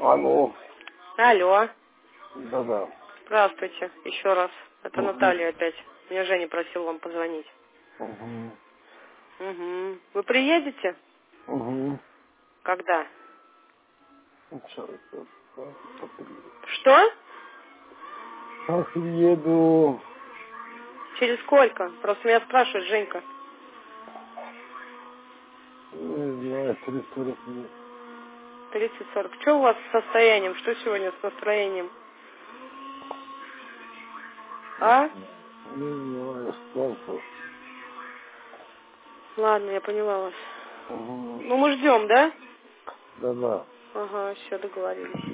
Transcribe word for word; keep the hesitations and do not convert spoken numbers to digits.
Алло. Алло. Да-да. Здравствуйте. Еще раз. Это Угу. Наталья опять. Меня Женя просил вам позвонить. Угу. Угу. Вы приедете? Угу. Когда? Сейчас, сейчас, сейчас приеду. Что? Сейчас приеду. Через сколько? Просто меня спрашивает Женька. Не знаю, через сорок минут. тридцать-сорок. Что у вас с состоянием? Что сегодня с настроением? А? Не знаю, сколько. Ладно, я поняла вас. Угу. Ну мы ждем, да? Да-да. Ага, все, договорились.